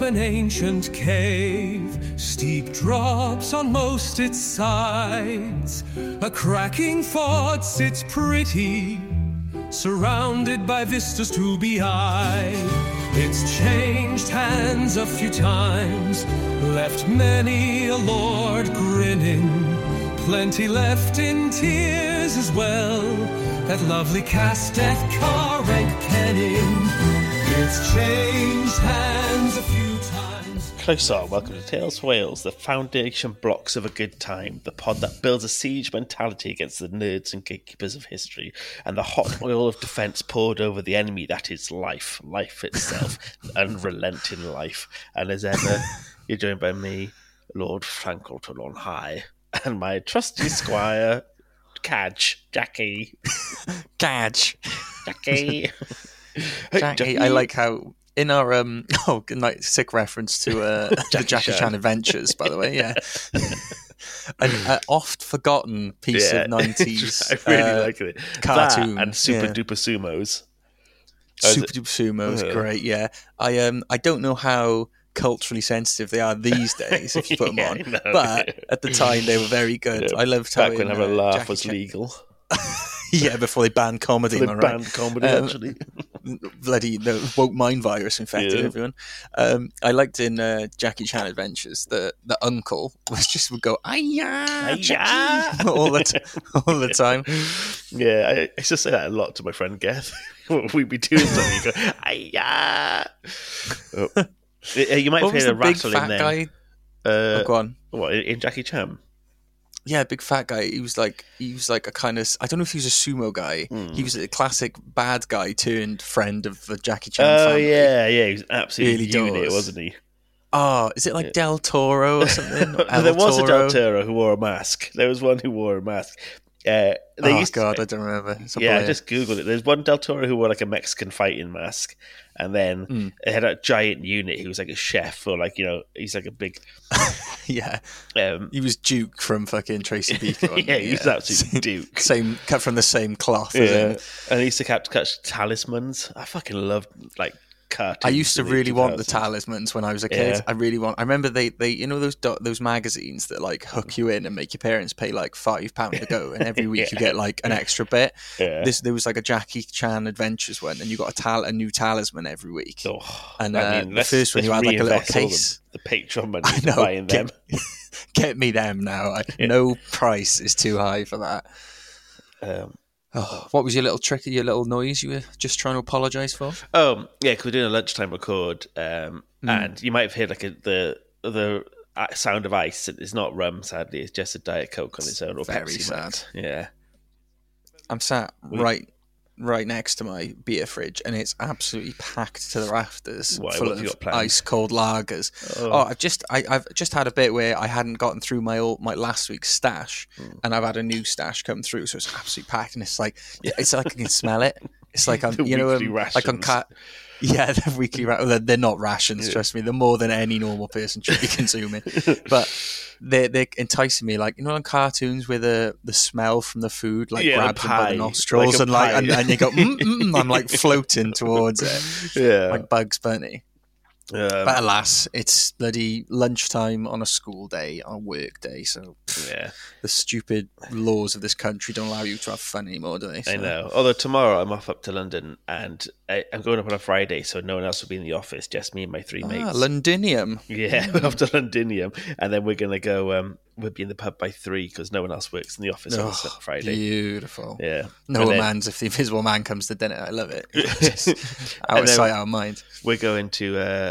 an ancient cave, steep drops on most its sides. A cracking fort sits pretty, surrounded by vistas to be eyed. It's changed hands a few times, left many a lord grinning, plenty left in tears as well. That lovely Casteth Carreg penning, it's changed hands a few times. Close on, welcome to Tales for Wales, the foundation blocks of a good time, the pod that builds a siege mentality against the nerds and gatekeepers of history, and the hot oil of defence poured over the enemy that is life itself, unrelenting life. And as ever, you're joined by me, Lord Frankleton on high, and my trusty squire, Jackie. Jackie. Hey, Jackie. I like how in our good night, sick reference to the Jackie Chan Adventures, by the way, yeah. An oft forgotten piece of 90s I really like it. cartoon. That and Super Duper Sumos. Super Duper Sumos, great, yeah. I don't know how culturally sensitive they are these days if you put them on, No. but at the time they were very good. I loved how back when having a laugh Jackie was Chan... legal. Yeah, before they banned comedy. They banned comedy, actually. Bloody the woke mind virus infected everyone. I liked in Jackie Chan Adventures the uncle would go "Ay-ya, all the time. Yeah, I used to say that a lot to my friend Geth. We'd be doing something, you go "Ay-ya." Oh. You might have heard a rattle in there. Guy? Go on. What, in Jackie Chan? Yeah, big fat guy. He was like a kind of, I don't know if he was a sumo guy. He was a classic bad guy turned friend of the Jackie Chan family. Yeah, he was absolutely Really unit, does. wasn't he? Oh, is it like Del Toro or something? There was a Del Toro who wore a mask. There was one who wore a mask. I don't remember. I just googled it. There's one Del Toro who wore like a Mexican fighting mask, and then it had a giant unit who was like a chef, or like, you know, he's like a big yeah. He was Duke from fucking Tracy Beaker. Yeah, he was absolutely Duke. Same, cut from the same cloth. Yeah, and he used to catch talismans. I fucking loved like cartoons. I used to really want the talismans when I was a kid. Yeah. I remember they you know those magazines that like hook you in and make your parents pay like £5 to go, and every week you get like an extra bit. Yeah. There was like a Jackie Chan Adventures one, and you got a new talisman every week. Oh, and the first one you had like a little case. The Patreon money for buying them. Get me them now. No price is too high for that. What was your little trick, your little noise you were just trying to apologise for? Oh, yeah, because we're doing a lunchtime record, and you might have heard like the sound of ice. It's not rum, sadly. It's just a Diet Coke on its own. Or very Pepsi sad. Max. Yeah. I'm sat right next to my beer fridge, and it's absolutely packed to the rafters, full of ice cold lagers. I've just had a bit where I hadn't gotten through my last week's stash, and I've had a new stash come through, so it's absolutely packed, and it's like I can smell it. It's like like on cat. Yeah, they're weekly they're not rations, trust me. They're more than any normal person should be consuming. But they're enticing me, like, you know, on cartoons where the smell from the food like grabs them by the nostrils, like and you go, I'm like floating towards it, like Bugs Bunny. But alas, it's bloody lunchtime on a school day, on a work day, so the stupid laws of this country don't allow you to have fun anymore, do they? So. I know. Although tomorrow I'm off up to London, and I'm going up on a Friday, so no one else will be in the office, just me and my three mates. Londinium. Yeah, we're off to Londinium, and then we're going to go, we'll be in the put by 3 because no one else works in the office on Friday. Beautiful. Yeah. If the Invisible Man comes to dinner, I love it. Just out of sight, out of mind. We're going to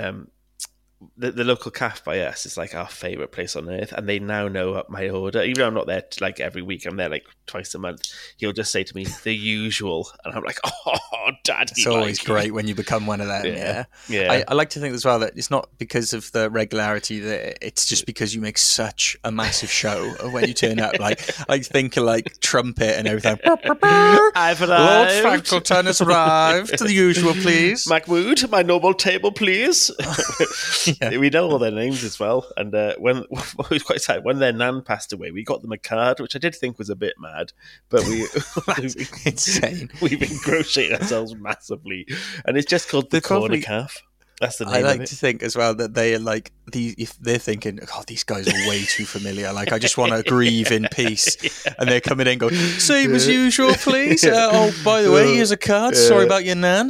the local cafe by us is like our favourite place on earth, and they now know my order. Even though I'm not there like every week, I'm there like twice a month. He'll just say to me, the usual, and I'm like, oh, Daddy. It's always great when you become one of them. Yeah. I like to think as well that it's not because of the regularity, that it's just because you make such a massive show of when you turn up. Like I think of like trumpet and everything. I've arrived. Lord Frankleton has arrived. The usual, please. Macwood, my noble table, please. We know all their names as well. And when it was quite sad, when their nan passed away, we got them a card, which I did think was a bit mad, but insane. We've ingratiated ourselves massively, and it's just called the Corner Calf. That's the name I like of it. to think as well that they are like if they're thinking, "God, these guys are way too familiar. Like, I just want to grieve in peace," and they're coming in and going, "Same as usual, please. Oh, by the way, here's a card. Sorry about your nan."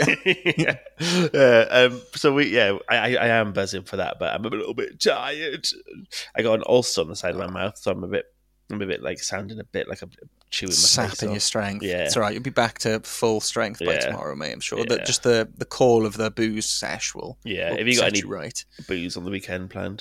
So I am buzzing for that, but I'm a little bit tired. I got an ulcer on the side of my mouth, so I'm a bit like sounding a bit like I'm chewing my Sap in your strength. Yeah, it's all right. You'll be back to full strength by tomorrow, mate. I'm sure that just the call of the booze sesh will. Have you got any right booze on the weekend planned?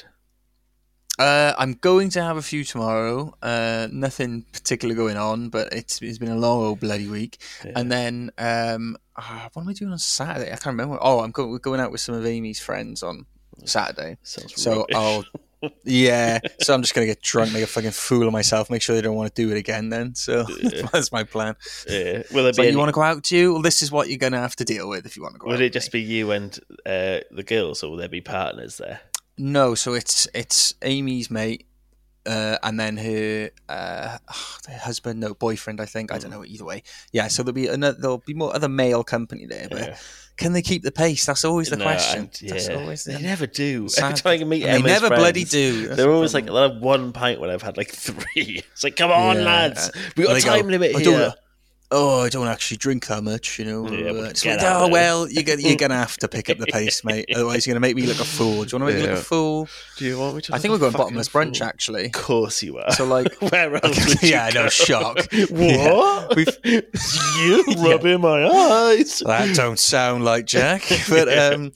I'm going to have a few tomorrow. Nothing particular going on, but it's been a long old bloody week. Yeah. And then what am I doing on Saturday? I can't remember. Oh, we're going out with some of Amy's friends on Saturday. So rubbish. So I'm just going to get drunk, make a fucking fool of myself, make sure they don't want to do it again then. So that's my plan. Yeah. You want to go out too? Well, this is what you're going to have to deal with if you want to go out. Will it just be you and the girls, or will there be partners there? No, so it's Amy's mate, and then her husband, boyfriend, I think. I don't know, either way. Yeah, so there'll be more other male company there, but can they keep the pace? That's always the question. They never do. Every time I can meet Emma's they never friends, bloody do. They're always like, I'll have one pint when I've had like 3. It's like, come on, lads, we got a time limit here. I don't actually drink that much, you know. Well, you're going to have to pick up the pace, mate. Otherwise, you're going to make me look a fool. Do you want to make me look a fool? Do you want me to? I think we're going bottomless brunch, actually. Of course you are. So, like, where else? No shock. What? You rubbing my eyes? That don't sound like Jack. But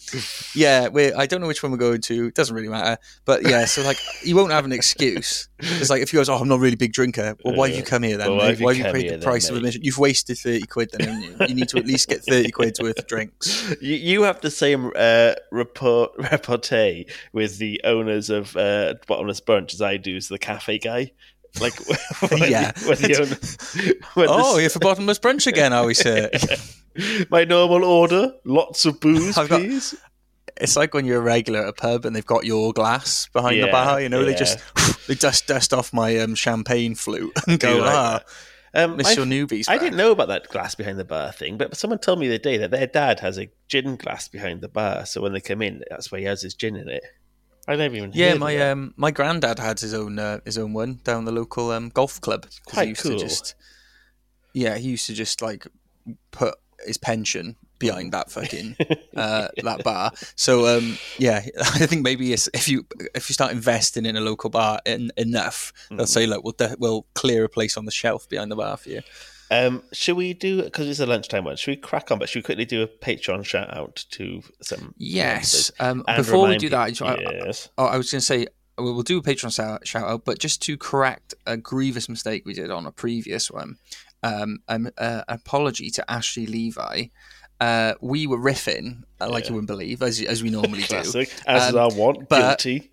I don't know which one we're going to. It doesn't really matter. But yeah, so like, you won't have an excuse. It's like if he goes, "Oh, I'm not a really big drinker." Well, why have you come here then? Why have you paid the price of admission? You've wasted 30 quid then, haven't you? You need to at least get 30 quid's worth of drinks. You have the same repartee with the owners of Bottomless Brunch as I do as the cafe guy. Like, you're for Bottomless Brunch again, are we, sir? My normal order, lots of booze, please. It's like when you're a regular at a pub and they've got your glass behind the bar, you know, they dust off my champagne flute and go, miss your newbies. I didn't know about that glass behind the bar thing, but someone told me the other day that their dad has a gin glass behind the bar, so when they come in, that's where he has his gin in it. I never even heard of that. My granddad had his own one down the local golf club. Quite cool. He used to just like put his pension behind that fucking that bar. So I think maybe if you start investing in a local bar enough, they'll say, look, we'll clear a place on the shelf behind the bar for you. Should we do, because it's a lunchtime one, should we crack on, but should we quickly do a Patreon shout out to some? Yes. Before we do that, I was going to say, we'll do a Patreon shout out, but just to correct a grievous mistake we did on a previous one, an apology to Ashley Levi. We were riffing, like you wouldn't believe, as we normally Classic. do. As I want, guilty.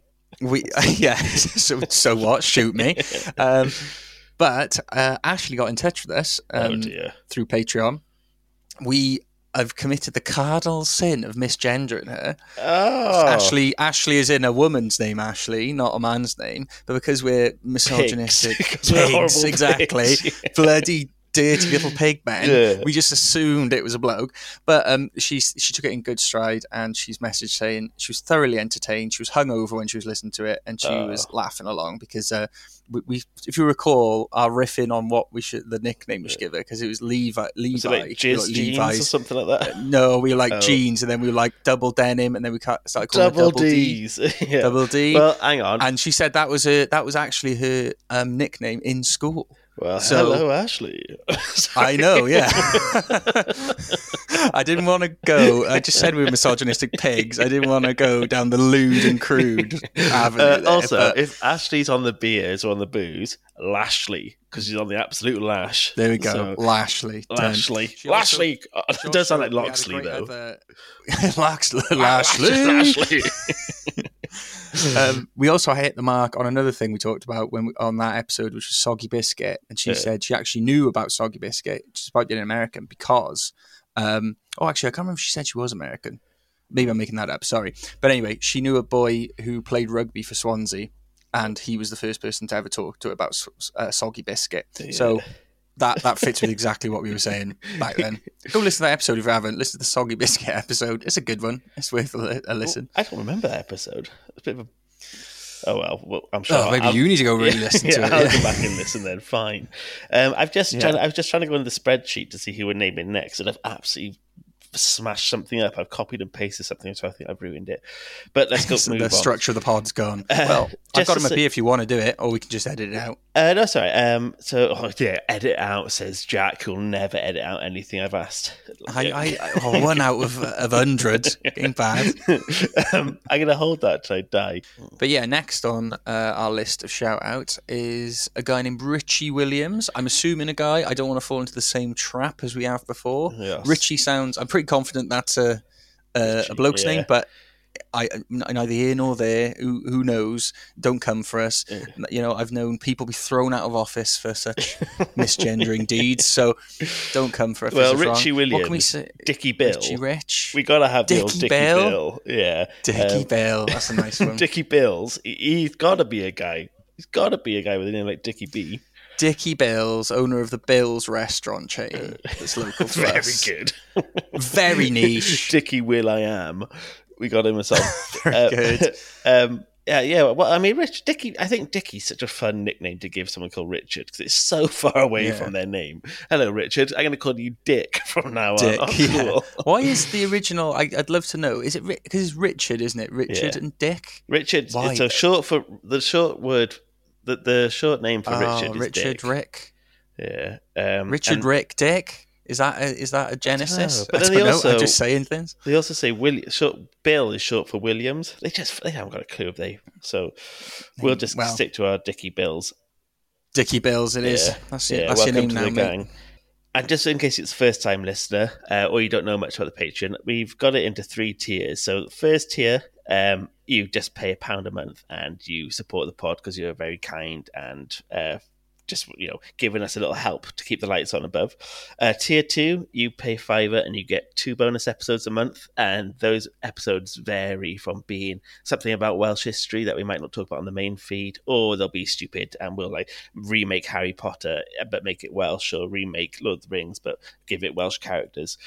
So what? Shoot me. But Ashley got in touch with us through Patreon. We have committed the cardinal sin of misgendering her. Oh. Ashley is in a woman's name, Ashley, not a man's name. But because we're misogynistic pigs, exactly, bloody dirty little pig men, we just assumed it was a bloke. But she took it in good stride, and she's messaged saying she was thoroughly entertained. She was hungover when she was listening to it, and she was laughing along because we if you recall, our riffing on what the nickname we should give her, because it was Levi. Was it like Jizz Jeans or something like that? No, we were like jeans, and then we were like double denim, and then we started calling double it double D's. D. Double D. Well, hang on. And she said that was actually her nickname in school. Well, hello, Ashley. I know, yeah. I didn't want to go. I just said we were misogynistic pigs. I didn't want to go down the lewd and crude avenue. If Ashley's on the beers or on the booze, Lashley, because she's on the absolute lash. There we go. So, Lashley. Lashley. It does sound like Loxley, though. Lashley. We also hit the mark on another thing we talked about on that episode, which was Soggy Biscuit, and she said she actually knew about Soggy Biscuit, just about being American, because actually I can't remember if she said she was American. Maybe I'm making that up, sorry. But anyway, she knew a boy who played rugby for Swansea, and he was the first person to ever talk to her about Soggy Biscuit. So That fits with exactly what we were saying back then. Go listen to that episode if you haven't. Listen to the Soggy Biscuit episode. It's a good one. It's worth a listen. I don't remember that episode. It's a bit of a... Oh, well, I'm sure. Maybe you need to go really listen to it. I'll go back and listen then. Fine. I was just trying to go into the spreadsheet to see who we're naming next, and I've absolutely smashed something up. I've copied and pasted something, so I think I've ruined it. But let's go move on. The structure of the pod's gone. Well, I've got him up here if you want to do it, or we can just edit it out. No, sorry. Edit out, says Jack, who'll never edit out anything I've asked. One out of 100. Getting bad. I'm going to hold that till I die. But yeah, next on our list of shout-outs is a guy named Richie Williams. I'm assuming a guy. I don't want to fall into the same trap as we have before. Yes. Richie sounds... I'm pretty confident that's a bloke's name, but I neither here nor there. Who knows? Don't come for us. Yeah. I've known people be thrown out of office for such misgendering deeds, so don't come for us. Well, Richie Williams, what can we say? Dickie Bill, Richie Rich. We gotta have the old Dickie Bill. Yeah, Dickie Bill. That's a nice one. Dickie Bills. He's got to be a guy. He's got to be a guy with a name like Dickie B. Dickie Bills, owner of the Bills restaurant chain that's local to us. Very good. Very niche. Dickie Will.I.Am. We got him a song. Very good. Yeah. Well, I mean, Dickie. I think Dickie's such a fun nickname to give someone called Richard because it's so far away from their name. Hello, Richard. I'm going to call you Dick from now on. Dick, cool. Why is the original? I'd love to know. Is it because it's Richard, isn't it? Richard and Dick. Richard. Why? It's a short for the short word. The short name for Richard is Richard Dick. Rick. Yeah. Richard Rick Dick. Is that a genesis? But then they also, I'm just saying things. They also say Bill is short for Williams. They haven't got a clue if they. So we'll just stick to our Dickie Bills. Dickie Bills, it is. That's your name now, mate. And just in case it's first time listener or you don't know much about the Patreon, we've got it into 3 tiers. So the first tier, you just pay £1 a month and you support the pod because you're very kind and just giving us a little help to keep the lights on above. Tier 2, you pay £5 and you get 2 bonus episodes a month, and those episodes vary from being something about Welsh history that we might not talk about on the main feed, or they'll be stupid and we'll remake Harry Potter but make it Welsh, or remake Lord of the Rings but give it Welsh characters.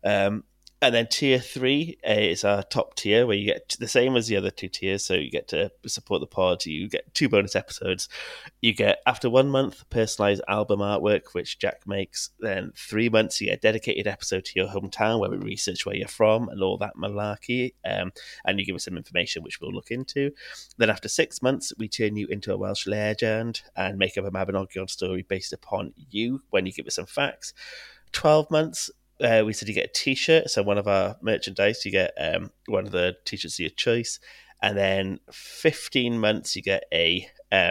And then tier 3 is our top tier, where you get the same as the other 2 tiers. So you get to support the pod. You get 2 bonus episodes. You get, after 1 month, personalised album artwork, which Jack makes. Then 3 months, you get a dedicated episode to your hometown, where we research where you're from and all that malarkey. And you give us some information, which we'll look into. Then after 6 months, we turn you into a Welsh legend and make up a Mabinogion story based upon you when you give us some facts. 12 months... we said you get a t-shirt, so one of our merchandise, you get one of the t-shirts of your choice, and then 15 months you get a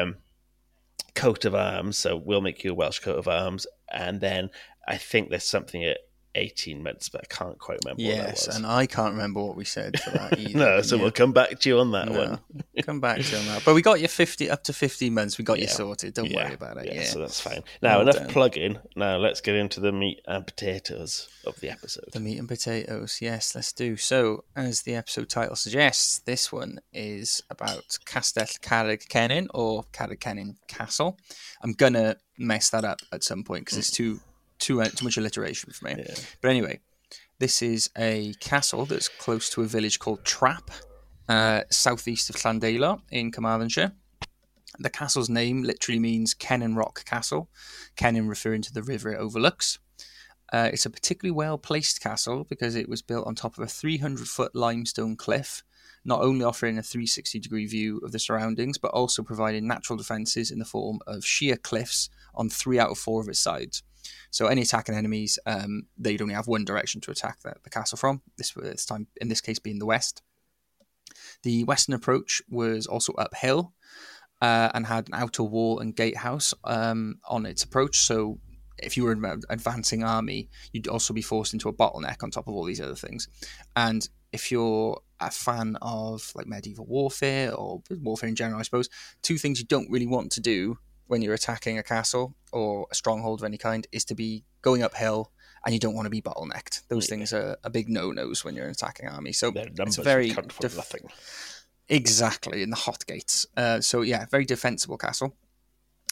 coat of arms, so we'll make you a Welsh coat of arms, and then I think there's something at 18 months, but I can't quite remember what that was. Yes, and I can't remember what we said for that either. No, so we'll come back to you on that one. Come back to you on that. But we got you up to 15 months. We got you sorted. Don't worry about it. Yeah, so that's fine. Now, enough plugging. Now, let's get into the meat and potatoes of the episode. The meat and potatoes, yes, let's do. So, as the episode title suggests, this one is about Castell Carreg Cenin, or Carreg Cenin Castle. I'm going to mess that up at some point because it's too much alliteration for me. Yeah. But anyway, this is a castle that's close to a village called Trap, southeast of Llandeilar in Carmarthenshire. The castle's name literally means Cenin Rock Castle, Cenin referring to the river it overlooks. It's a particularly well-placed castle because it was built on top of a 300-foot limestone cliff, not only offering a 360-degree view of the surroundings, but also providing natural defences in the form of sheer cliffs on 3 out of 4 of its sides. So any attacking enemies, they'd only have one direction to attack the castle from, this time, in this case, being the west. The western approach was also uphill and had an outer wall and gatehouse on its approach. So if you were an advancing army, you'd also be forced into a bottleneck on top of all these other things. And if you're a fan of medieval warfare or warfare in general, I suppose, 2 things you don't really want to do when you're attacking a castle or a stronghold of any kind is to be going uphill, and you don't want to be bottlenecked. Those things are big no-nos when you're an attacking army. So it's very nothing. Exactly, in the hot gates. Very defensible castle.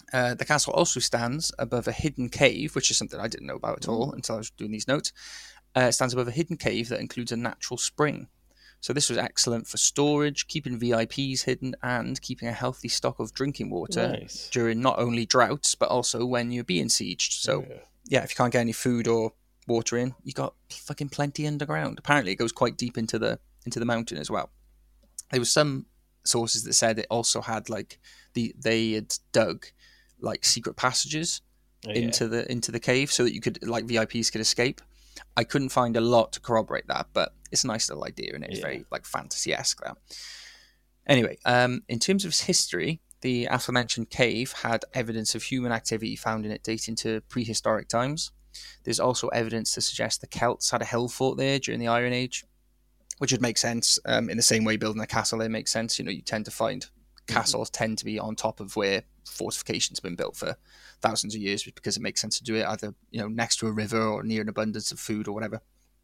The castle also stands above a hidden cave, which is something I didn't know about at all until I was doing these notes. It stands above a hidden cave that includes a natural spring. So this was excellent for storage, keeping VIPs hidden, and keeping a healthy stock of drinking water during not only droughts, but also when you're being sieged. So, yeah, if you can't get any food or water in, you got fucking plenty underground. Apparently, it goes quite deep into the mountain as well. There was some sources that said it also had like they had dug like secret passages into the cave so that you could like VIPs could escape. I couldn't find a lot to corroborate that, but it's a nice little idea, and it's very like fantasy-esque. That anyway, in terms of its history, the aforementioned cave had evidence of human activity found in it dating to prehistoric times. There's also evidence to suggest the Celts had a hill fort there during the Iron Age, which would make sense. In the same way building a castle there makes sense. You know, you tend to find castles tend to be on top of where fortifications have been built for thousands of years, because it makes sense to do it either, you know, next to a river or near an abundance of food or whatever.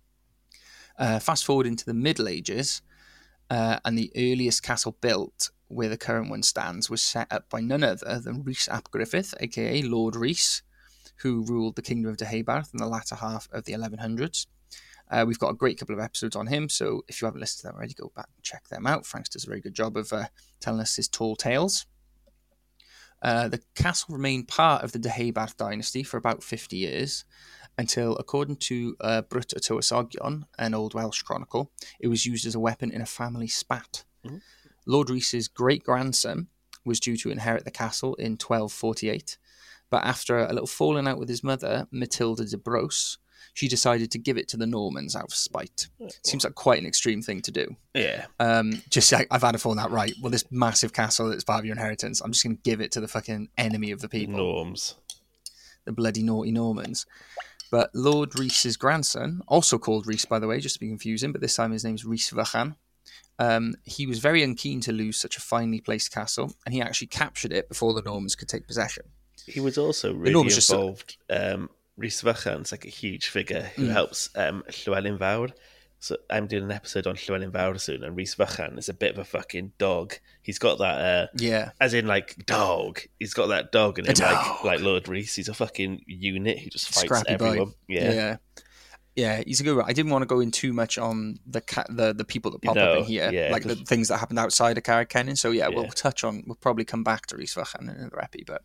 Fast forward into the Middle Ages, and the earliest castle built where the current one stands was set up by none other than Rhys ap Gruffydd, aka Lord Rhys, who ruled the Kingdom of Deheubarth in the latter half of the 1100s. We've got a great couple of episodes on him, so if you haven't listened to them already, go back and check them out. Franks does a very good job of telling us his tall tales. The castle remained part of the Deheubarth dynasty for about 50 years, until, according to Brut y Tywysogion, an old Welsh chronicle, it was used as a weapon in a family spat. Mm-hmm. Lord Rhys's great-grandson was due to inherit the castle in 1248, but after a little falling out with his mother, Matilda de Bros, she decided to give it to the Normans out of spite. Seems like quite an extreme thing to do. Yeah. I've had to phone that right. Well, this massive castle that's part of your inheritance, I'm just going to give it to the fucking enemy of the people. Norms. The bloody naughty Normans. But Lord Rhys's grandson, also called Rhys, by the way, just to be confusing, but this time his name's Rhys Vychan. He was very unkeen to lose such a finely placed castle, and he actually captured it before the Normans could take possession. He was also really involved. Rhys Vychan's like a huge figure who helps Llywelyn Fawr. So I'm doing an episode on Llywelyn Fawr soon, and Rhys Vychan is a bit of a fucking dog. He's got that, as in like dog. He's got that dog in him, like Lord Rhys. He's a fucking unit who just fights Scrappy everyone. Boy. Yeah, he's a good one. I didn't want to go in too much on the people that pop up in here, like the things that happened outside of Carrick-Kennen. So we'll probably come back to Rhys Vychan in another epi, but.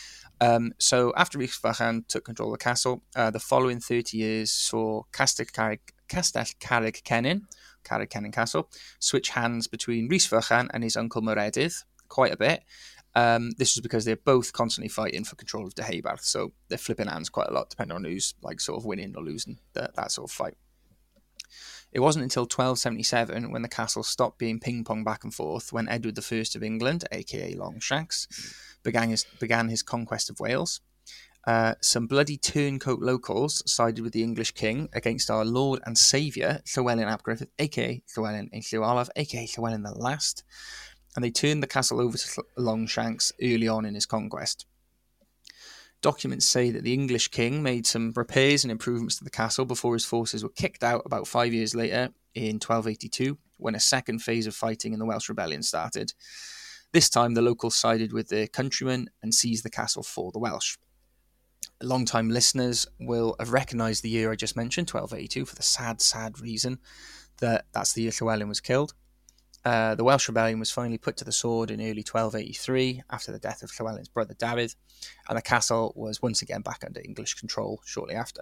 So after Rhys Vychan took control of the castle, the following 30 years saw Castell Carrick-Kennen Castle switch hands between Rhys Vychan and his uncle Meredydd quite a bit. This was because they're both constantly fighting for control of Deheubarth, so they're flipping hands quite a lot, depending on who's like sort of winning or losing that sort of fight. It wasn't until 1277 when the castle stopped being ping-pong back and forth when Edward I of England, aka Longshanks, began his conquest of Wales. Some bloody turncoat locals sided with the English king against our lord and saviour, Llywelyn ap Gruffydd, aka Llywelyn ein Llyw Olaf, aka Llywelyn the Last, and they turned the castle over to Longshanks early on in his conquest. Documents say that the English king made some repairs and improvements to the castle before his forces were kicked out about 5 years later in 1282, when a second phase of fighting in the Welsh Rebellion started. This time, the locals sided with their countrymen and seized the castle for the Welsh. Long-time listeners will have recognised the year I just mentioned, 1282, for the sad reason that that's the year Llywelyn was killed. The Welsh Rebellion was finally put to the sword in early 1283 after the death of Llywelyn's brother Dafydd, and the castle was once again back under English control shortly after.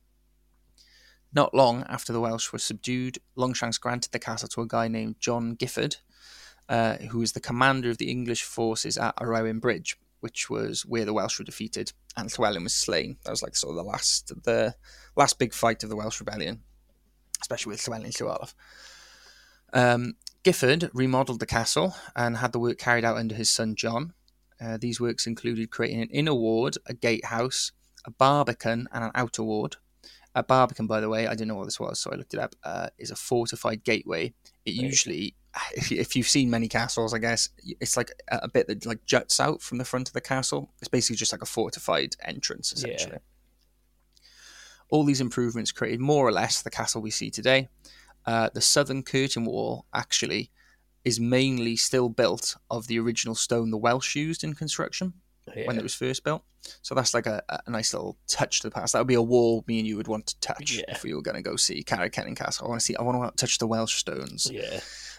Not long after the Welsh were subdued, Longshanks granted the castle to a guy named John Gifford, who was the commander of the English forces at Arwyn Bridge, which was where the Welsh were defeated and Llywelyn was slain. That was like sort of the last big fight of the Welsh Rebellion, especially with Llywelyn ein Llyw Olaf. Gifford remodelled the castle and had the work carried out under his son John. These works included creating an inner ward, a gatehouse, a barbican, and an outer ward. A barbican, by the way, I didn't know what this was, so I looked it up, is a fortified gateway. It usually, if you've seen many castles, I guess, it's like a bit that like juts out from the front of the castle. It's basically just like a fortified entrance, essentially. Yeah. All these improvements created more or less the castle we see today. The southern curtain wall, actually, is mainly still built of the original stone the Welsh used in construction. when it was first built. So that's like a nice little touch to the past. That would be a wall me and you would want to touch if we were going to go see Carrick-Kening Castle. I want to touch the Welsh stones. Yeah.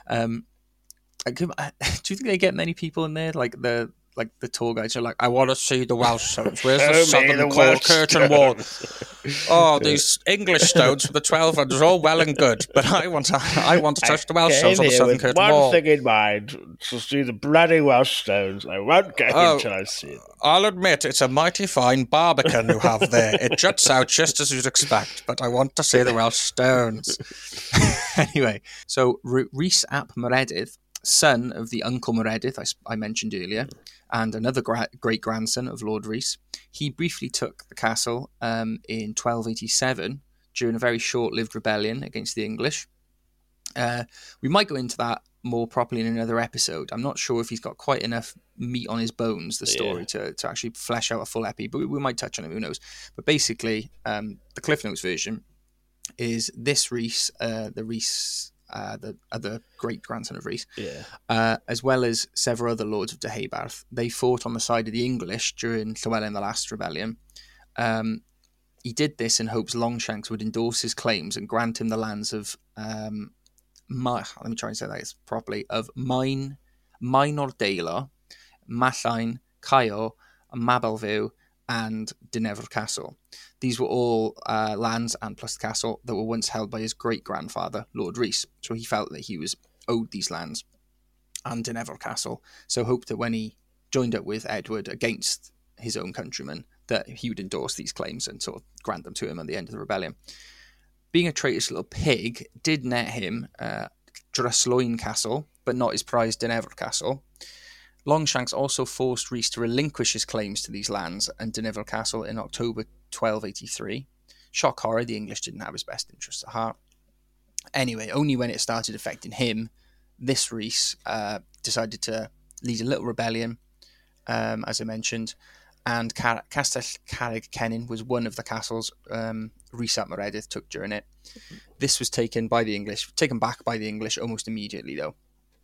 Do you think they get many people in there? Like the tour guides are like, I want to see the Welsh stones. Where's the southern curtain wall? Oh, these English stones for the 1200s are all well and good, but I want to touch the Welsh stones on the southern curtain wall. One thing in mind, to see the bloody Welsh stones. I won't get until I see it. I'll admit, it's a mighty fine barbican you have there. It juts out just as you'd expect, but I want to see the Welsh stones. Anyway, so Rhys ap Meredydd, son of the Uncle Meredydd I mentioned earlier, and another great-grandson of Lord Rhys, he briefly took the castle in 1287 during a very short-lived rebellion against the English. We might go into that more properly in another episode. I'm not sure if he's got quite enough meat on his bones, the story, to actually flesh out a full epi, but we might touch on it, who knows. But basically, the Cliff Notes version is this Rhys, the other great-grandson of Rhys, as well as several other lords of Deheubarth. They fought on the side of the English during Llywelyn the Last rebellion. He did this in hopes Longshanks would endorse his claims and grant him the lands of let me try and say that properly, of Maen o'r Deilo, Mallain, Caio, Mabelview, and Dynevor Castle. These were all lands and plus the castle that were once held by his great-grandfather, Lord Rhys. So he felt that he was owed these lands and Dynevor Castle. So hoped that when he joined up with Edward against his own countrymen, that he would endorse these claims and sort of grant them to him at the end of the rebellion. Being a traitorous little pig did net him Drysloin Castle, but not his prized Dynevor Castle. Longshanks also forced Rhys to relinquish his claims to these lands and Dynevor Castle in October 1283. Shock horror, the English didn't have his best interests at heart. Anyway, only when it started affecting him, this Rhys decided to lead a little rebellion, as I mentioned, and Castell Carrick-Kening was one of the castles Rhys ap Meredydd took during it. This was taken back by the English almost immediately, though.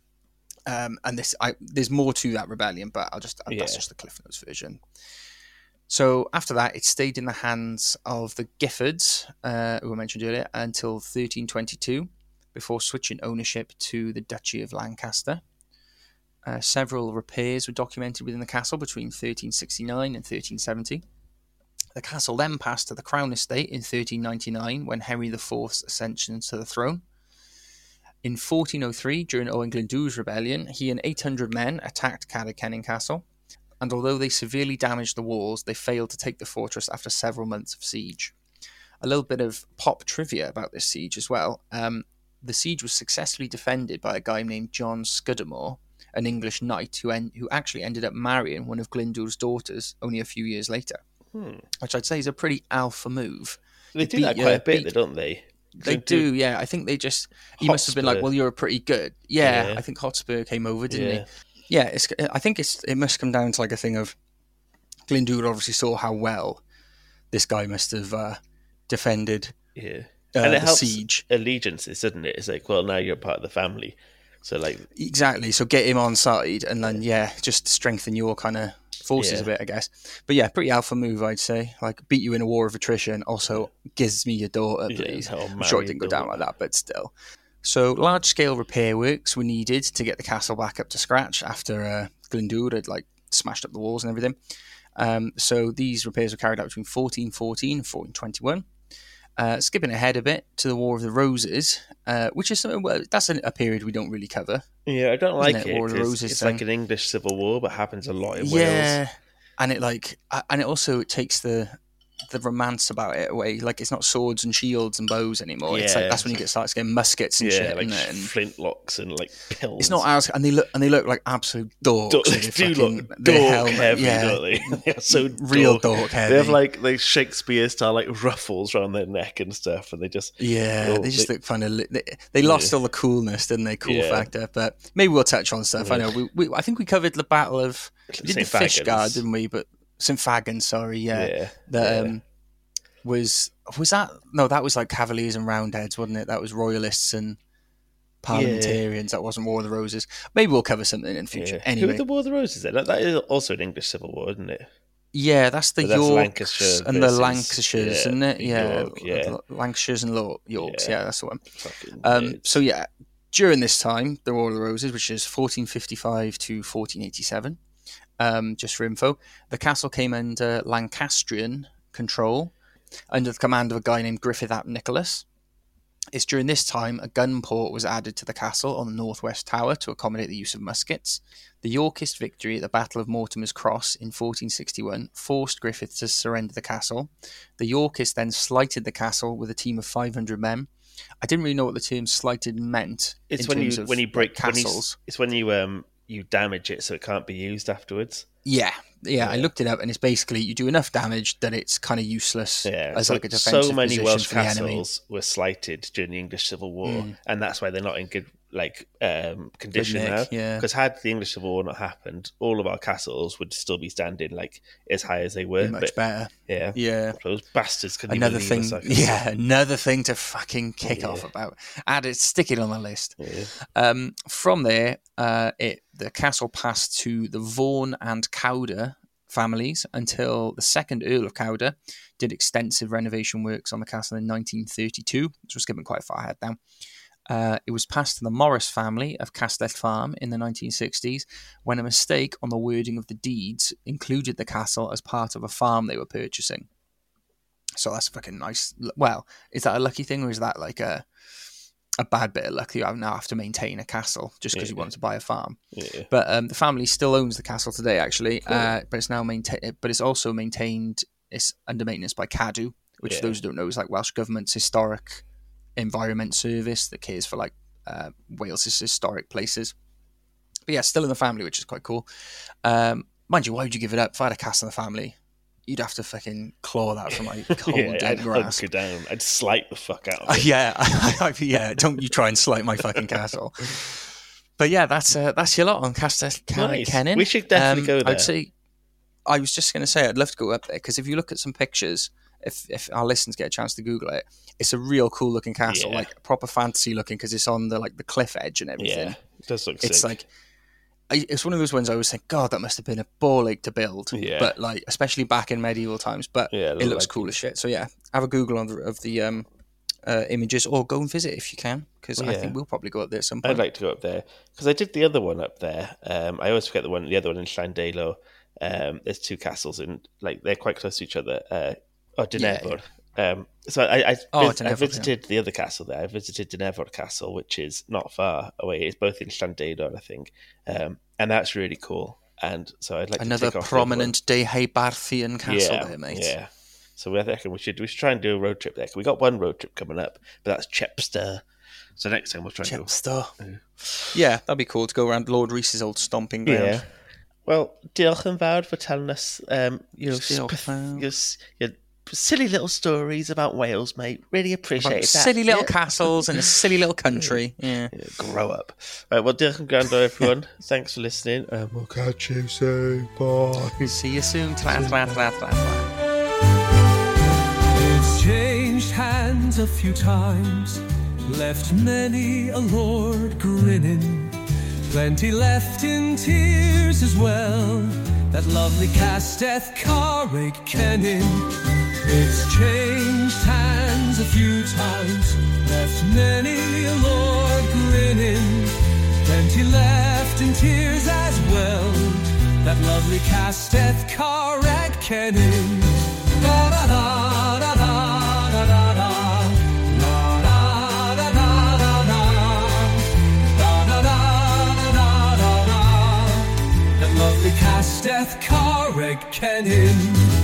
And there's more to that rebellion, but that's just the Cliff Notes version. So after that, it stayed in the hands of the Giffords, who I mentioned earlier, until 1322, before switching ownership to the Duchy of Lancaster. Several repairs were documented within the castle between 1369 and 1370. The castle then passed to the Crown Estate in 1399 when Henry IV's ascension to the throne. In 1403, during Owain Glyndwr's rebellion, he and 800 men attacked Carrick-Kening Castle, and although they severely damaged the walls, they failed to take the fortress after several months of siege. A little bit of pop trivia about this siege as well. The siege was successfully defended by a guy named John Scudamore, an English knight who actually ended up marrying one of Glyndwr's daughters only a few years later, which I'd say is a pretty alpha move. They do that quite a bit, don't they? They do, yeah. I think he must have been like, well, you're pretty good. Yeah, I think Hotspur came over, didn't he? Yeah, I think it must come down to like a thing of Glyndwr obviously saw how well this guy must have defended and it helps siege. Allegiances, doesn't it? It's like, well, now you're part of the family. So like exactly. So get him on side and then just strengthen your kind of forces a bit, I guess. But yeah, pretty alpha move, I'd say. Like beat you in a war of attrition, also gives me your daughter, please. I'm sure it didn't go down like that, but still. So large-scale repair works were needed to get the castle back up to scratch after Glyndwr had like smashed up the walls and everything. So these repairs were carried out between 1414 and 1421. Skipping ahead a bit to the War of the Roses, which is that's a period we don't really cover. Yeah, I don't like it. War of the Roses it's like an English civil war, but happens a lot in Wales. Yeah, and it also takes the romance about it away. Like it's not swords and shields and bows anymore. It's like that's when you starts getting muskets and shit, like isn't it? And flintlocks and like pills. It's not as and they look like absolute dorks. They do look dork heavy, don't they? They're so real dork heavy. They have like Shakespeare style like ruffles around their neck and stuff, and they just they just look kind of. They lost all the coolness, didn't they? Cool factor, but maybe we'll touch on stuff. I know I think we covered the Battle of the Fishguard, didn't we? But St. Fagans, sorry, was that? No, that was like Cavaliers and Roundheads, wasn't it? That was Royalists and parliamentarians. That wasn't War of the Roses. Maybe we'll cover something in the future. Yeah. Anyway, who are the War of the Roses then? That is also an English civil war, isn't it? Yeah, that's the Yorks Lancashire and the Lancashires, isn't it? York, Lancashires and Yorks. Yeah, that's the one. So during this time, the War of the Roses, which is 1455 to 1487, just for info, the castle came under Lancastrian control under the command of a guy named Griffith ap Nicholas. It's during this time a gun port was added to the castle on the northwest tower to accommodate the use of muskets. The Yorkist victory at the Battle of Mortimer's Cross in 1461 forced Griffith to surrender the castle. The Yorkists then slighted the castle with a team of 500 men. I didn't really know what the term slighted meant. It's when you break castles. It's when you damage it so it can't be used afterwards. Yeah. I looked it up, and it's basically you do enough damage that it's kind of useless as like a defensive so many position Welsh for the enemy. castles were slighted during the English Civil War, and that's why they're not in good condition now. Because had the English Civil War not happened, all of our castles would still be standing like as high as they were. Much better. Yeah. Those bastards couldn't another even thing. leave us. Another thing to fucking kick off about. Stick it on the list. Yeah. From there, the castle passed to the Vaughan and Cowder families until the second Earl of Cowder did extensive renovation works on the castle in 1932, which was skipping quite far ahead now. It was passed to the Morris family of Castell Farm in the 1960s when a mistake on the wording of the deeds included the castle as part of a farm they were purchasing. So that's fucking nice. Well, is that a lucky thing, or is that like a bad bit of luck? You now have to maintain a castle just because you want to buy a farm. Yeah. But the family still owns the castle today, actually. Cool. But it's now but it's also maintained. It's under maintenance by Cadw, which for those who don't know is like Welsh Government's historic environment service that cares for like Wales's historic places. But yeah, still in the family, which is quite cool. Mind you, why would you give it up? If I had a castle in the family, you'd have to fucking claw that from like cold dead grass. I'd down. I'd slight the fuck out of it. Yeah. Don't you try and slight my fucking castle. But yeah, that's your lot on Castell Kennin. We should definitely go there. I'd say. I was just going to say I'd love to go up there because if you look at some pictures, if our listeners get a chance to Google it, it's a real cool looking castle, like proper fantasy looking because it's on the cliff edge and everything. Yeah, it does look sick. It's like. It's one of those ones I always think, God, that must have been a ball ache to build. Yeah. But like, especially back in medieval times. But it looks cool as shit. So yeah, have a Google of the images, or go and visit if you can, because I think we'll probably go up there at some point. I'd like to go up there because I did the other one up there. I always forget the other one in Llandelo. There's two castles and like they're quite close to each other. Dynevor. So I visited the other castle there. I visited Dynevor Castle, which is not far away. It's both in Llandelo, I think, and that's really cool. And so I'd like another to take prominent Deheubarthian castle there, mate. Yeah. So I reckon we should try and do a road trip there. We got one road trip coming up, but that's Chepstow. So next time we'll try Chepstow. Yeah, that'd be cool to go around Lord Reese's old stomping ground. Yeah. Well, diolch yn fawr for telling us your silly little stories about Wales, mate. Really appreciate that. Silly little castles and a silly little country. Yeah. Grow up. Right, well, diolch yn gwrando, everyone. Thanks for listening. And we'll catch you soon. Bye. See you soon. It's changed hands a few times, left many a lord grinning. Plenty left in tears as well, that lovely Castell Carrig Kennin. It's changed hands a few times, left many a lord grinning. Plenty left in tears as well, that lovely Castell Carrig Kennin. Da da da da da da da. Lovely Castell Carrig Kennin.